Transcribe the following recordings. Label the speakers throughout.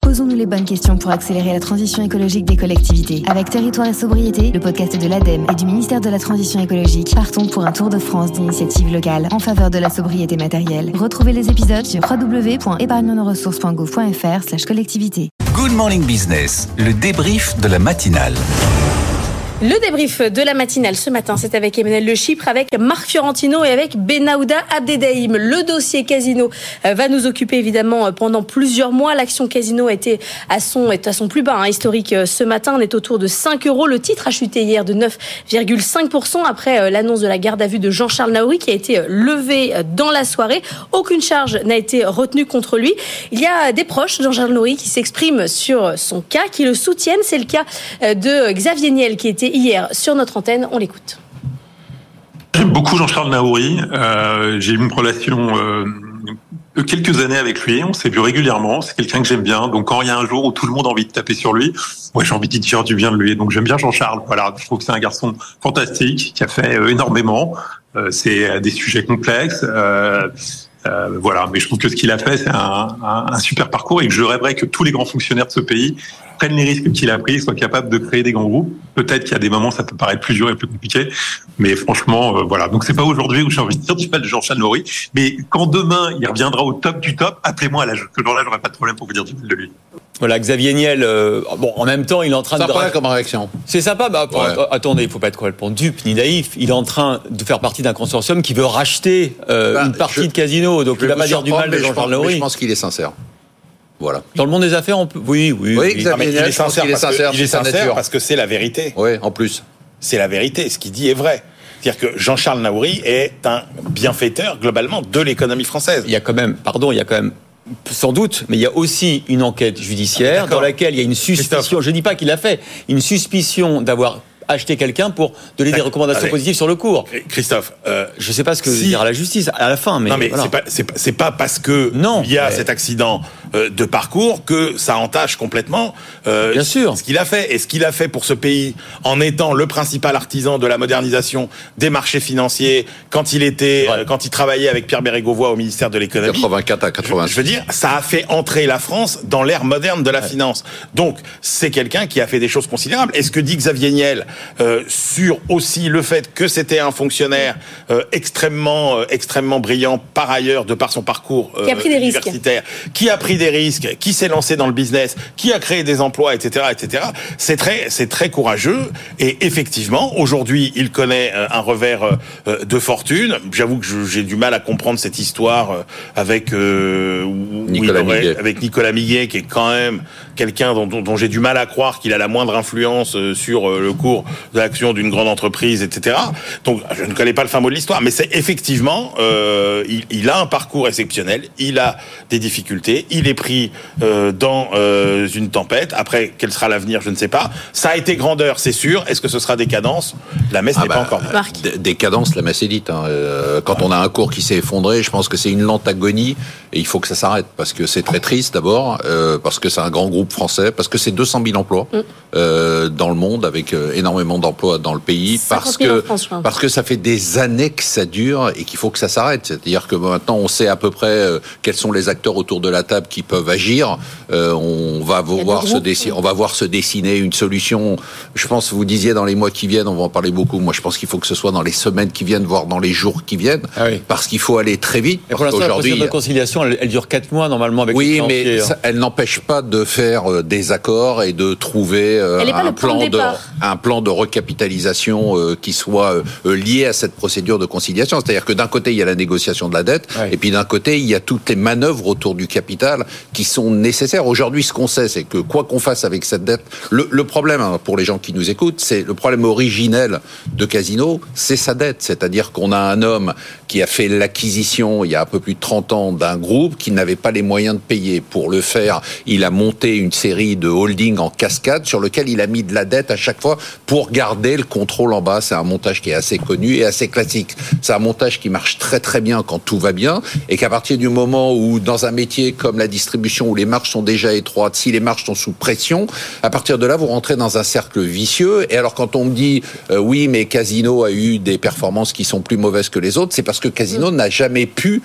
Speaker 1: Posons-nous les bonnes questions pour accélérer la transition écologique des collectivités. Avec Territoire et Sobriété, le podcast de l'ADEME et du ministère de la Transition écologique, partons pour un tour de France d'initiatives locales en faveur de la sobriété matérielle. Retrouvez les épisodes sur www.épargnenoressources.gouv.fr/collectivité.
Speaker 2: Good Morning Business, le débrief de la matinale.
Speaker 3: Le débrief de la matinale ce matin, c'est avec Emmanuel Le Chypre, avec Marc Fiorentino et avec Benahouda Abdeldaïm. Le dossier Casino va nous occuper évidemment pendant plusieurs mois. L'action Casino est à son plus bas historique ce matin. On est autour de 5 €. Le titre a chuté hier de 9,5% après l'annonce de la garde à vue de Jean-Charles Naouri qui a été levée dans la soirée. Aucune charge n'a été retenue contre lui. Il y a des proches de Jean-Charles Naouri qui s'expriment sur son cas, qui le soutiennent. C'est le cas de Xavier Niel qui était hier sur notre antenne, on l'écoute.
Speaker 4: J'aime beaucoup Jean-Charles Naouri. J'ai eu une relation de quelques années avec lui. On s'est vu régulièrement. C'est quelqu'un que j'aime bien. Donc quand il y a un jour où tout le monde a envie de taper sur lui, ouais, j'ai envie de dire du bien de lui. Donc j'aime bien Jean-Charles. Voilà, je trouve que c'est un garçon fantastique qui a fait énormément. C'est des sujets complexes. Voilà, mais je trouve que ce qu'il a fait, c'est un super parcours et que je rêverais que tous les grands fonctionnaires de ce pays prennent les risques qu'il a pris, soient capables de créer des grands groupes. Peut-être qu'il y a des moments, ça peut paraître plus dur et plus compliqué, mais franchement, voilà. Donc c'est pas aujourd'hui où j'ai envie de dire du mal de Jean-Charles Naouri, mais quand demain il reviendra au top du top, appelez-moi à l'âge. Ce jour-là, j'aurai pas de problème pour vous dire du mal de lui.
Speaker 5: Voilà, Xavier Niel, en même temps, il est en train
Speaker 6: sympa comme réaction.
Speaker 5: C'est sympa, attendez, il faut pas être complètement dupe ni naïf. Il est en train de faire partie d'un consortium qui veut racheter une partie de Casino, donc il va pas dire du mal de Jean-Charles Naouri.
Speaker 6: Je pense qu'il est sincère. Voilà.
Speaker 5: Dans le monde des affaires, on peut... Oui,
Speaker 6: Xavier Niel, il est sincère
Speaker 7: parce que c'est la vérité.
Speaker 6: Oui, en plus.
Speaker 7: C'est la vérité, ce qu'il dit est vrai. C'est-à-dire que Jean-Charles Naouri est un bienfaiteur, globalement, de l'économie française.
Speaker 5: Il y a quand même sans doute, mais il y a aussi une enquête judiciaire dans laquelle il y a une suspicion, je ne dis pas qu'il l'a fait, une suspicion d'avoir acheté quelqu'un pour donner des recommandations positives sur le cours.
Speaker 7: Christophe,
Speaker 5: je ne sais pas ce que dira la justice à la fin, mais,
Speaker 7: non, mais
Speaker 5: voilà.
Speaker 7: c'est pas parce que il y a cet accident de parcours que ça entache complètement
Speaker 5: bien sûr
Speaker 7: ce qu'il a fait. Et ce qu'il a fait pour ce pays en étant le principal artisan de la modernisation des marchés financiers quand il travaillait avec Pierre Bérégovoy au ministère de l'économie
Speaker 6: 84 à 80.
Speaker 7: Je veux dire, ça a fait entrer la France dans l'ère moderne de la finance. Donc c'est quelqu'un qui a fait des choses considérables. Et ce que dit Xavier Niel sur aussi le fait que c'était un fonctionnaire extrêmement brillant par ailleurs de par son parcours universitaire, qui a pris des risques, qui s'est lancé dans le business, qui a créé des emplois, etc. C'est très courageux et effectivement aujourd'hui il connaît un revers de fortune. J'avoue que j'ai du mal à comprendre cette histoire avec Nicolas Miguet qui est quand même quelqu'un dont j'ai du mal à croire qu'il a la moindre influence sur le cours de l'action d'une grande entreprise, etc. Donc, je ne connais pas le fin mot de l'histoire, mais c'est effectivement, il a un parcours exceptionnel, il a des difficultés, il est pris dans une tempête. Après, quel sera l'avenir, je ne sais pas. Ça a été grandeur, c'est sûr. Est-ce que ce sera décadence ? La messe n'est pas encore dite.
Speaker 6: Décadence, la messe est dite. Quand on a un cours qui s'est effondré, je pense que c'est une lente agonie et il faut que ça s'arrête parce que c'est très triste d'abord, parce que c'est un grand groupe français, parce que c'est 200 000 emplois dans le monde avec énormément d'emplois dans le pays, parce que ça fait des années que ça dure et qu'il faut que ça s'arrête. C'est-à-dire que maintenant on sait à peu près quels sont les acteurs autour de la table qui peuvent agir. On va voir se dessiner une solution. Je pense, vous disiez dans les mois qui viennent, on va en parler beaucoup. Moi, je pense qu'il faut que ce soit dans les semaines qui viennent, voire dans les jours qui viennent, parce qu'il faut aller très vite.
Speaker 5: Et pour l'instant, la procédure de conciliation, elle dure 4 mois normalement avec
Speaker 6: les financiers. Mais elle n'empêche pas de faire des accords et de trouver un plan de recapitalisation qui soit lié à cette procédure de conciliation. C'est-à-dire que d'un côté, il y a la négociation de la dette, et puis d'un côté, il y a toutes les manœuvres autour du capital qui sont nécessaires. Aujourd'hui, ce qu'on sait, c'est que quoi qu'on fasse avec cette dette, le problème, pour les gens qui nous écoutent, c'est le problème originel de Casino, c'est sa dette. C'est-à-dire qu'on a un homme qui a fait l'acquisition, il y a un peu plus de 30 ans, d'un groupe qui n'avait pas les moyens de payer. Pour le faire, il a monté une série de holdings en cascade sur lequel il a mis de la dette à chaque fois pour garder le contrôle en bas. C'est un montage qui est assez connu et assez classique. C'est un montage qui marche très très bien quand tout va bien, et qu'à partir du moment où, dans un métier comme la distribution, où les marges sont déjà étroites, si les marges sont sous pression, à partir de là, vous rentrez dans un cercle vicieux. Et alors, quand on me dit oui, mais Casino a eu des performances qui sont plus mauvaises que les autres, c'est parce que Casino n'a jamais pu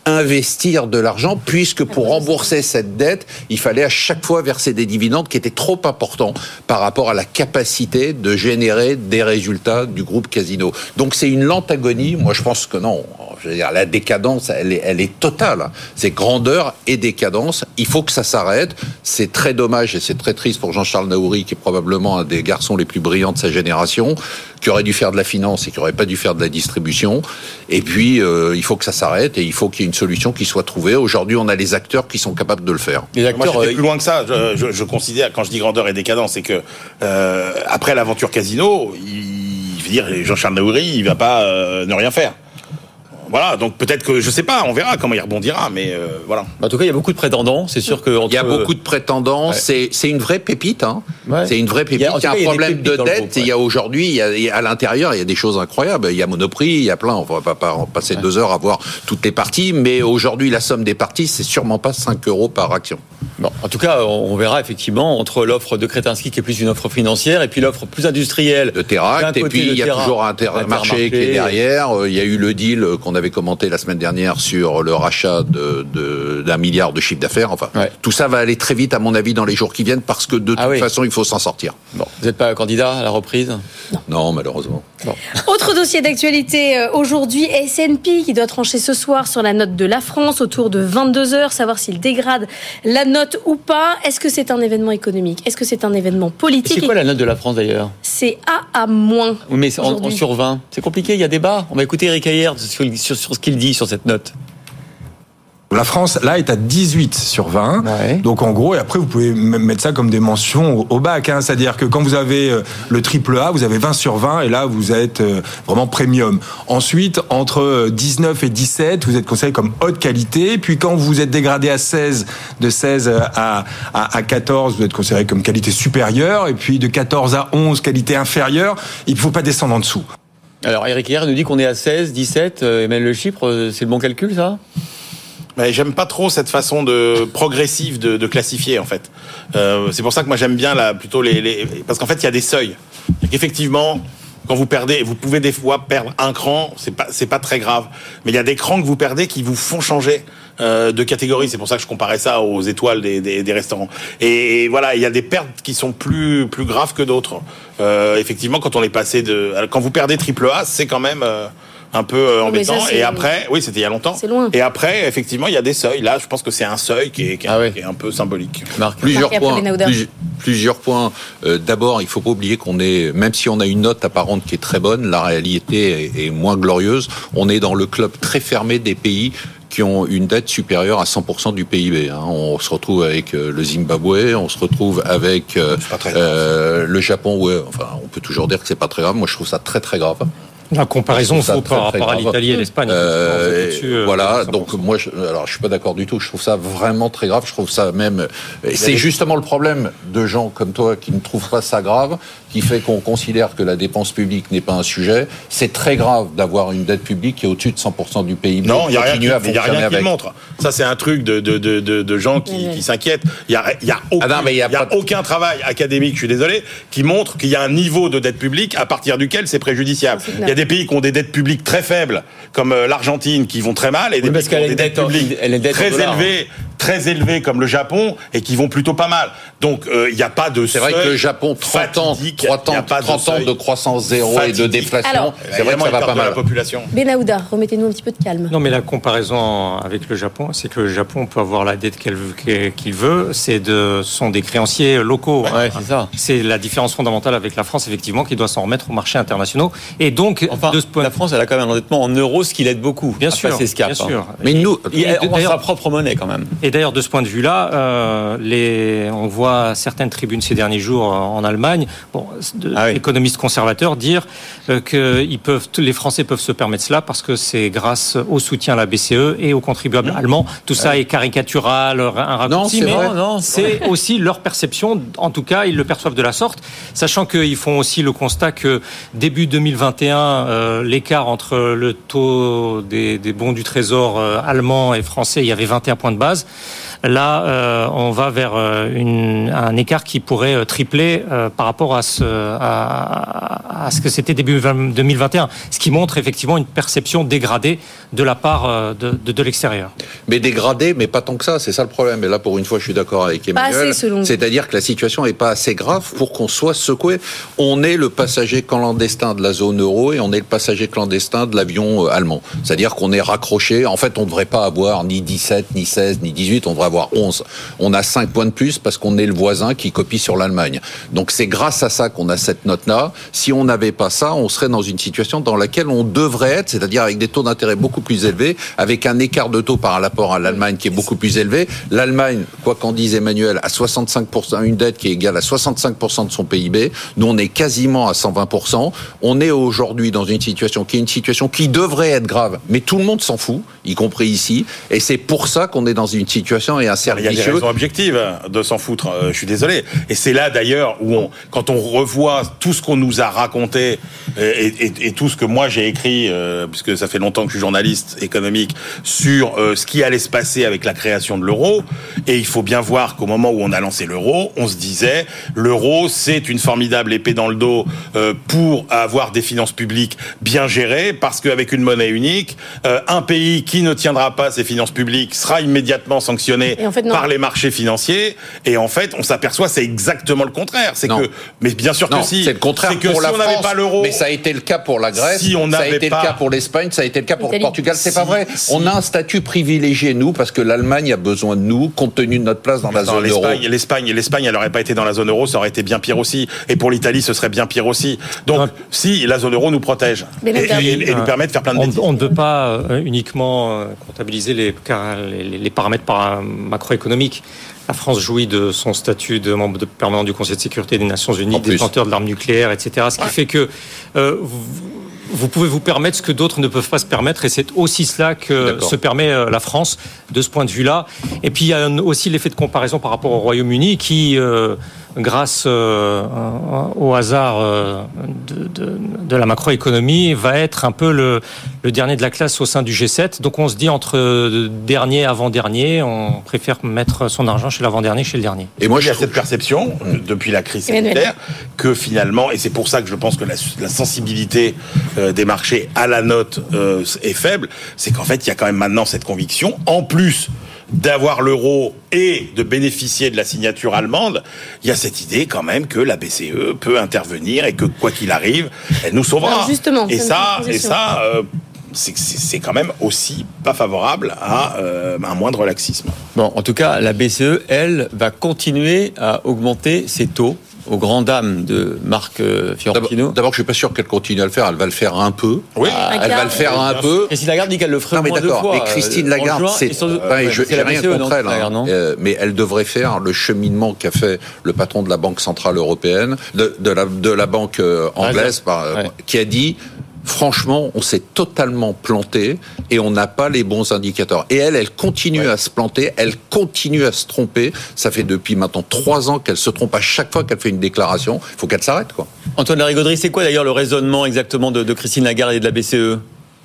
Speaker 6: investir de l'argent, puisque pour rembourser cette dette, il fallait à chaque fois verser des dividendes qui étaient trop importants par rapport à la capacité de générer des résultats du groupe Casino. Donc c'est une lente agonie. Moi, je pense que non. Je veux dire, la décadence, elle est totale. C'est grandeur et décadence. Il faut que ça s'arrête. C'est très dommage et c'est très triste pour Jean-Charles Naouri, qui est probablement un des garçons les plus brillants de sa génération, qui aurait dû faire de la finance et qui aurait pas dû faire de la distribution. Et puis, il faut que ça s'arrête et il faut qu'il y ait une solution qui soit trouvée. Aujourd'hui, on a les acteurs qui sont capables de le faire.
Speaker 7: Les acteurs, moi, j'étais plus loin que ça. Je considère, quand je dis grandeur et décadence, c'est que après l'aventure Casino, je veux dire, Jean-Charles Naouri, il va pas ne rien faire. Voilà, donc peut-être que, je sais pas, on verra comment il rebondira, mais voilà.
Speaker 5: En tout cas, il y a beaucoup de prétendants, c'est sûr que...
Speaker 6: Il y a beaucoup de prétendants, ouais. C'est une vraie pépite, hein. Ouais. C'est une vraie pépite. Il y a un problème de dette, groupe, ouais. Il y a aujourd'hui, à l'intérieur, il y a des choses incroyables. Il y a Monoprix, il y a plein, on va pas en passer 2 heures à voir toutes les parties, mais aujourd'hui, la somme des parties, c'est sûrement pas 5 € par action.
Speaker 5: Bon, en tout cas, on verra effectivement entre l'offre de Kretinsky, qui est plus une offre financière, et puis l'offre plus industrielle
Speaker 6: de Teract, et puis il y a toujours Intermarché qui est derrière. Il y a eu le deal qu'on avait commenté la semaine dernière sur le rachat d'1 milliard de chiffre d'affaires. Enfin, ouais. Tout ça va aller très vite, à mon avis, dans les jours qui viennent, parce que de toute façon, il faut s'en sortir.
Speaker 5: Bon. Vous n'êtes pas candidat à la reprise ?
Speaker 6: Non, malheureusement.
Speaker 3: Bon. Autre dossier d'actualité aujourd'hui, S&P qui doit trancher ce soir sur la note de la France autour de 22h, savoir s'il dégrade la note ou pas. Est-ce que c'est un événement économique ? Est-ce que c'est un événement politique ?
Speaker 5: C'est quoi la note de la France d'ailleurs ?
Speaker 3: C'est A à moins.
Speaker 5: Oui, mais sur 20. C'est compliqué, il y a débat. On va écouter Eric Heyer sur ce qu'il dit sur cette note.
Speaker 8: La France, là, est à 18 sur 20. Ouais. Donc, en gros, et après, vous pouvez mettre ça comme des mentions au bac. Hein. C'est-à-dire que quand vous avez le triple A, vous avez 20 sur 20, et là, vous êtes vraiment premium. Ensuite, entre 19 et 17, vous êtes considéré comme haute qualité. Puis, quand vous êtes dégradé à 16, de 16 à 14, vous êtes considéré comme qualité supérieure. Et puis, de 14 à 11, qualité inférieure. Il ne faut pas descendre en dessous.
Speaker 5: Alors, Eric Heyer nous dit qu'on est à 16, 17. Emmanuel Le Chypre, c'est le bon calcul, ça ?
Speaker 7: Mais j'aime pas trop cette façon de progressive de classifier, en fait. C'est pour ça que moi j'aime bien plutôt parce qu'en fait il y a des seuils. Effectivement, quand vous perdez, vous pouvez des fois perdre un cran, c'est pas très grave. Mais il y a des crans que vous perdez qui vous font changer de catégorie. C'est pour ça que je comparais ça aux étoiles des restaurants. Et voilà, il y a des pertes qui sont plus graves que d'autres. Effectivement, quand on est passé quand vous perdez triple A, c'est quand même un peu embêtant. Ça, et après, oui, c'était il y a longtemps.
Speaker 3: C'est loin.
Speaker 7: Et après, effectivement, il y a des seuils. Là, je pense que c'est un seuil qui est un peu symbolique.
Speaker 6: Marc, plusieurs points. D'abord, il faut pas oublier qu'on est, même si on a une note apparente qui est très bonne, la réalité est moins glorieuse. On est dans le club très fermé des pays qui ont une dette supérieure à 100% du PIB. On se retrouve avec le Zimbabwe, on se retrouve avec le Japon. Ouais, enfin, on peut toujours dire que c'est pas très grave. Moi, je trouve ça très très grave.
Speaker 9: La comparaison faut par rapport à l'Italie et l'Espagne.
Speaker 6: Voilà, donc moi, je suis pas d'accord du tout. Je trouve ça vraiment très grave. Je trouve ça même. C'est justement le problème de gens comme toi qui ne trouvent pas ça grave, qui fait qu'on considère que la dépense publique n'est pas un sujet. C'est très grave d'avoir une dette publique qui est au-dessus de 100% du PIB.
Speaker 7: Non, il y a rien qui le montre. Ça, c'est un truc de gens qui s'inquiètent. Il y a aucun travail académique, je suis désolé, qui montre qu'il y a un niveau de dette publique à partir duquel c'est préjudiciable. Il y a des pays qui ont des dettes publiques très faibles, comme l'Argentine, qui vont très mal, et des pays qui ont des dettes publiques très élevées, comme le Japon, et qui vont plutôt pas mal. Donc, il n'y a pas de
Speaker 6: seuil. C'est vrai que le Japon, 30 ans de croissance zéro et de déflation, c'est vrai que ça va pas mal.
Speaker 7: La population.
Speaker 3: Benahouda, remettez-nous un petit peu de calme.
Speaker 9: Non, mais la comparaison avec le Japon, c'est que le Japon peut avoir la dette qu'il veut, ce sont des créanciers locaux.
Speaker 5: Ouais, c'est ça.
Speaker 9: C'est la différence fondamentale avec la France, effectivement, qui doit s'en remettre aux marchés internationaux. Et donc,
Speaker 5: de ce point, la France, elle a quand même un endettement en euros, ce qui l'aide beaucoup.
Speaker 9: Bien sûr.
Speaker 5: Bien
Speaker 9: sûr.
Speaker 6: Mais nous,
Speaker 5: on a sa propre monnaie quand même.
Speaker 9: Et d'ailleurs, de ce point de vue-là, on voit certaines tribunes ces derniers jours en Allemagne, économistes conservateurs dire que les Français peuvent se permettre cela parce que c'est grâce au soutien à la BCE et aux contribuables allemands. Tout ça est caricatural, un raccourci, c'est aussi leur perception. En tout cas, ils le perçoivent de la sorte, sachant qu'ils font aussi le constat que début 2021, l'écart entre le taux des bons du Trésor allemand et français, il y avait 21 points de base. Là, on va vers un écart qui pourrait tripler par rapport à ce que c'était début 2021, ce qui montre effectivement une perception dégradée de la part de l'extérieur.
Speaker 6: Mais dégradée, mais pas tant que ça, c'est ça le problème. Et là, pour une fois, je suis d'accord avec Emmanuel. C'est-à-dire que la situation n'est pas assez grave pour qu'on soit secoué. On est le passager clandestin de la zone euro et on est le passager clandestin de l'avion allemand. C'est-à-dire qu'on est raccroché. En fait, on ne devrait pas avoir ni 17, ni 16, ni 18, on devrait avoir 11. On a 5 points de plus parce qu'on est le voisin qui copie sur l'Allemagne. Donc c'est grâce à ça qu'on a cette note-là. Si on n'avait pas ça, on serait dans une situation dans laquelle on devrait être, c'est-à-dire avec des taux d'intérêt beaucoup plus élevés, avec un écart de taux par rapport à l'Allemagne qui est beaucoup plus élevé. L'Allemagne, quoi qu'en dise Emmanuel, a 65%, une dette qui est égale à 65% de son PIB. Nous, on est quasiment à 120%. On est aujourd'hui dans une situation qui devrait être grave, mais tout le monde s'en fout, y compris ici. Et c'est pour ça qu'on est dans une situation et un cercle vicieux.
Speaker 7: Il y a des raisons objectives de s'en foutre, je suis désolé. Et c'est là d'ailleurs où quand on revoit tout ce qu'on nous a raconté et tout ce que moi j'ai écrit, puisque ça fait longtemps que je suis journaliste économique, sur ce qui allait se passer avec la création de l'euro. Et il faut bien voir qu'au moment où on a lancé l'euro, on se disait l'euro c'est une formidable épée dans le dos pour avoir des finances publiques bien gérées, parce qu'avec une monnaie unique, un pays qui ne tiendra pas ses finances publiques sera immédiatement sanctionné par les marchés financiers. Et en fait, on s'aperçoit c'est exactement le contraire. Mais bien sûr que si.
Speaker 6: C'est le contraire
Speaker 7: c'est que
Speaker 6: pour
Speaker 7: si
Speaker 6: la
Speaker 7: on n'avait
Speaker 6: France,
Speaker 7: pas l'euro,
Speaker 6: mais ça a été le cas pour la Grèce,
Speaker 7: si on
Speaker 6: ça a été
Speaker 7: pas...
Speaker 6: le cas pour l'Espagne, ça a été le cas pour le Portugal. C'est pas vrai.
Speaker 7: Si.
Speaker 6: On a un statut privilégié, nous, parce que l'Allemagne a besoin de nous, compte tenu de notre place dans la zone euro.
Speaker 7: L'Espagne, elle n'aurait pas été dans la zone euro, ça aurait été bien pire aussi. Et pour l'Italie, ce serait bien pire aussi. Donc, si la zone euro nous protège et nous permet de faire plein de bêtises.
Speaker 9: On ne peut pas uniquement comptabiliser les paramètres macroéconomiques. La France jouit de son statut de membre permanent du Conseil de sécurité des Nations Unies, détenteur de l'arme nucléaire, etc. Ce qui fait que vous pouvez vous permettre ce que d'autres ne peuvent pas se permettre, et c'est aussi cela que se permet la France de ce point de vue-là. Et puis il y a aussi l'effet de comparaison par rapport au Royaume-Uni qui, grâce au hasard de la macroéconomie, va être un peu le dernier de la classe au sein du G7. Donc on se dit entre dernier, avant-dernier, on préfère mettre son argent chez l'avant-dernier, chez le dernier.
Speaker 7: Et moi, j'ai cette perception, depuis la crise sanitaire, que finalement, et c'est pour ça que je pense que la sensibilité des marchés à la note est faible, c'est qu'en fait, il y a quand même maintenant cette conviction, en plus d'avoir l'euro et de bénéficier de la signature allemande, il y a cette idée quand même que la BCE peut intervenir et que quoi qu'il arrive, elle nous sauvera.
Speaker 3: Alors justement,
Speaker 7: c'est quand même aussi pas favorable à un moindre laxisme.
Speaker 5: Bon, en tout cas, la BCE, elle, va continuer à augmenter ses taux aux grandes dames de Marc Fiorentino.
Speaker 6: D'abord, je suis pas sûr qu'elle continue à le faire. Elle va le faire un peu.
Speaker 7: Oui,
Speaker 6: elle va le faire un peu.
Speaker 5: Christine Lagarde dit qu'elle le ferait moins de fois.
Speaker 6: Mais Christine Lagarde, j'ai rien contre elle. Mais elle devrait faire le cheminement qu'a fait le patron de la Banque centrale européenne, de la banque anglaise, qui a dit: franchement, on s'est totalement planté et on n'a pas les bons indicateurs. Et elle continue à se planter, elle continue à se tromper. Ça fait depuis maintenant 3 ans qu'elle se trompe à chaque fois qu'elle fait une déclaration. Il faut qu'elle s'arrête, quoi.
Speaker 5: Antoine Larigauderie, c'est quoi d'ailleurs le raisonnement exactement de Christine Lagarde et de la BCE ?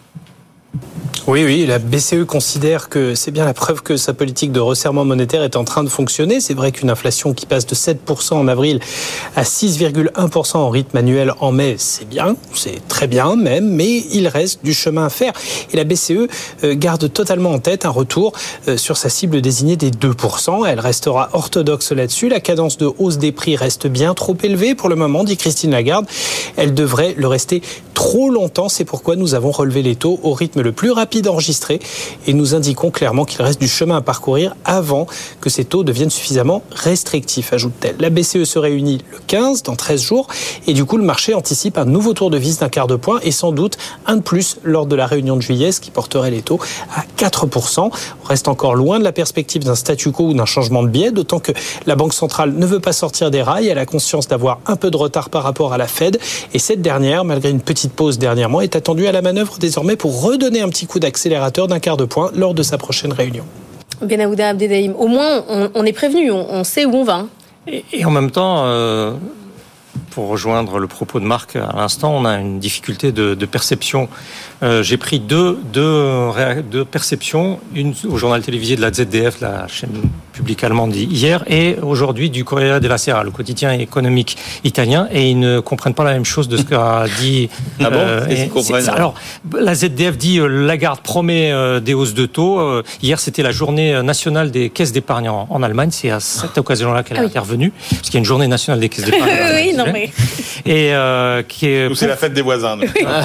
Speaker 10: Oui, la BCE considère que c'est bien la preuve que sa politique de resserrement monétaire est en train de fonctionner. C'est vrai qu'une inflation qui passe de 7% en avril à 6,1% en rythme annuel en mai, c'est bien, c'est très bien même, mais il reste du chemin à faire. Et la BCE garde totalement en tête un retour sur sa cible désignée des 2%. Elle restera orthodoxe là-dessus. La cadence de hausse des prix reste bien trop élevée pour le moment, dit Christine Lagarde. Elle devrait le rester trop longtemps. C'est pourquoi nous avons relevé les taux au rythme le plus rapide enregistré et nous indiquons clairement qu'il reste du chemin à parcourir avant que ces taux deviennent suffisamment restrictifs, ajoute-t-elle. La BCE se réunit le 15, dans 13 jours, et du coup le marché anticipe un nouveau tour de vis d'1/4 de point et sans doute un de plus lors de la réunion de juillet, ce qui porterait les taux à 4%. On reste encore loin de la perspective d'un statu quo ou d'un changement de biais, d'autant que la Banque centrale ne veut pas sortir des rails. Elle a conscience d'avoir un peu de retard par rapport à la Fed, et cette dernière, malgré une petite pause dernièrement, est attendue à la manœuvre désormais pour redonner un petit coup d'accélérateur d'1/4 de point lors de sa prochaine réunion.
Speaker 3: Benahouda Abdeldaïm, au moins on est prévenu, on sait où on va.
Speaker 9: Et en même temps, pour rejoindre le propos de Marc à l'instant, on a une difficulté de perception. J'ai pris deux perceptions, une au journal télévisé de la ZDF, la chaîne publique allemande hier, et aujourd'hui du Corriere della Sera, le quotidien économique italien, et ils ne comprennent pas la même chose de ce qu'a dit.
Speaker 5: Ah bon? Ils comprennent.
Speaker 9: Alors, la ZDF dit Lagarde promet des hausses de taux. Hier, c'était la journée nationale des caisses d'épargne en Allemagne. C'est à cette occasion-là qu'elle est intervenue, parce qu'il y a une journée nationale des caisses d'épargne.
Speaker 3: Oui, non mais.
Speaker 9: Et
Speaker 7: c'est la fête des voisins.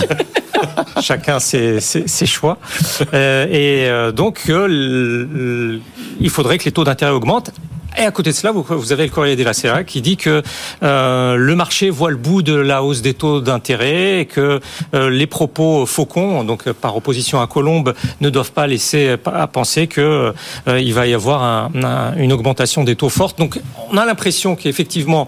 Speaker 9: Chacun ses choix. Donc, il faudrait que les taux d'intérêt augmentent. Et à côté de cela, vous avez le Corriere della Sera qui dit que le marché voit le bout de la hausse des taux d'intérêt et que les propos faucons, donc par opposition à Colombe, ne doivent pas laisser à penser que il va y avoir une augmentation des taux forte. Donc, on a l'impression qu'effectivement,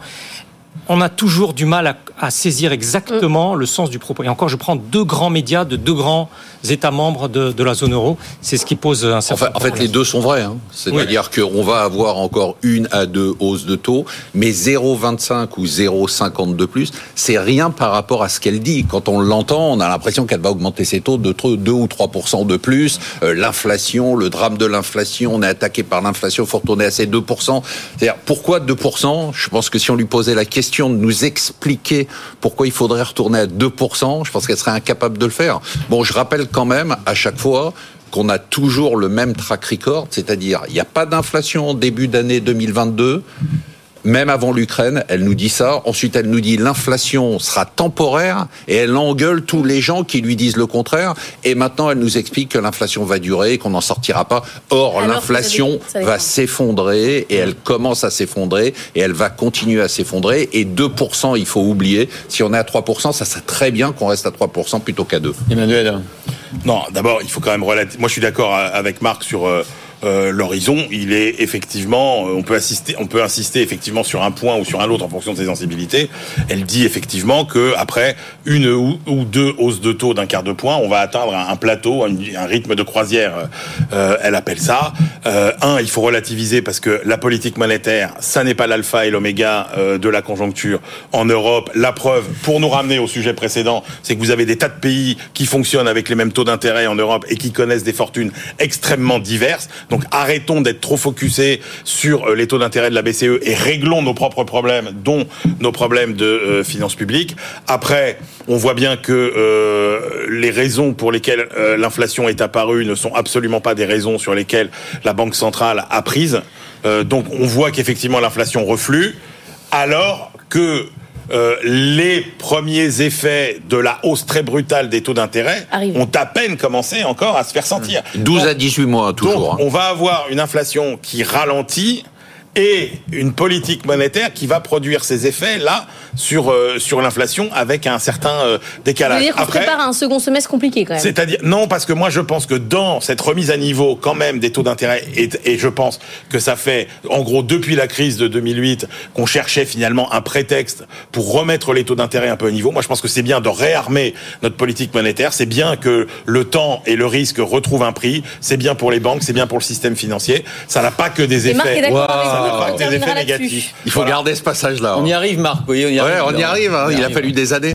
Speaker 9: on a toujours du mal à saisir exactement le sens du propos. Et encore, je prends deux grands médias de deux grands États membres de la zone euro. C'est ce qui pose un certain problème.
Speaker 6: En fait, les deux sont vrais. C'est-à-dire qu'on va avoir encore 1 à 2 hausses de taux, mais 0,25 ou 0,50 de plus, c'est rien par rapport à ce qu'elle dit. Quand on l'entend, on a l'impression qu'elle va augmenter ses taux de 2 ou 3% de plus. L'inflation, le drame de l'inflation, on est attaqué par l'inflation, il faut retourner à ces 2%. C'est-à-dire, pourquoi 2%? Je pense que si on lui posait la question de nous expliquer pourquoi il faudrait retourner à 2%, je pense qu'elle serait incapable de le faire. Bon, je rappelle quand même, à chaque fois, qu'on a toujours le même track record, c'est-à-dire, il n'y a pas d'inflation en début d'année 2022, même avant l'Ukraine, elle nous dit ça. Ensuite, elle nous dit l'inflation sera temporaire et elle engueule tous les gens qui lui disent le contraire. Et maintenant, elle nous explique que l'inflation va durer et qu'on n'en sortira pas. Or, l'inflation va s'effondrer et elle commence à s'effondrer et elle va continuer à s'effondrer. Et 2%, il faut oublier. Si on est à 3%, ça serait très bien qu'on reste à 3% plutôt qu'à 2%.
Speaker 5: Emmanuel.
Speaker 7: Non, d'abord, il faut quand même moi, je suis d'accord avec Marc sur l'horizon. Il est effectivement, on peut insister effectivement sur un point ou sur un autre en fonction de ses sensibilités. Elle dit effectivement que après une ou deux hausses de taux d'1/4 de point, on va atteindre un plateau, un rythme de croisière. Elle appelle ça. Il faut relativiser parce que la politique monétaire, ça n'est pas l'alpha et l'oméga de la conjoncture en Europe. La preuve, pour nous ramener au sujet précédent, c'est que vous avez des tas de pays qui fonctionnent avec les mêmes taux d'intérêt en Europe et qui connaissent des fortunes extrêmement diverses. Donc arrêtons d'être trop focusés sur les taux d'intérêt de la BCE et réglons nos propres problèmes, dont nos problèmes de finances publiques. Après, on voit bien que les raisons pour lesquelles l'inflation est apparue ne sont absolument pas des raisons sur lesquelles la Banque centrale a prise. Donc on voit qu'effectivement l'inflation reflue, alors que les premiers effets de la hausse très brutale des taux d'intérêt ont à peine commencé encore à se faire sentir.
Speaker 6: 12 à 18 mois, toujours.
Speaker 7: Donc, on va avoir une inflation qui ralentit et une politique monétaire qui va produire ses effets là sur l'inflation avec un certain décalage.
Speaker 3: Vous voulez dire qu'on se prépare à un second semestre compliqué quand même?
Speaker 7: C'est-à-dire non, parce que moi je pense que dans cette remise à niveau quand même des taux d'intérêt et je pense que ça fait en gros depuis la crise de 2008 qu'on cherchait finalement un prétexte pour remettre les taux d'intérêt un peu au niveau. Moi je pense que c'est bien de réarmer notre politique monétaire, c'est bien que le temps et le risque retrouvent un prix, c'est bien pour les banques, c'est bien pour le système financier. Ça n'a pas que des effets.
Speaker 6: Il faut garder ce passage-là.
Speaker 5: On y arrive, Marc. Oui,
Speaker 6: on y arrive. Il a fallu des années.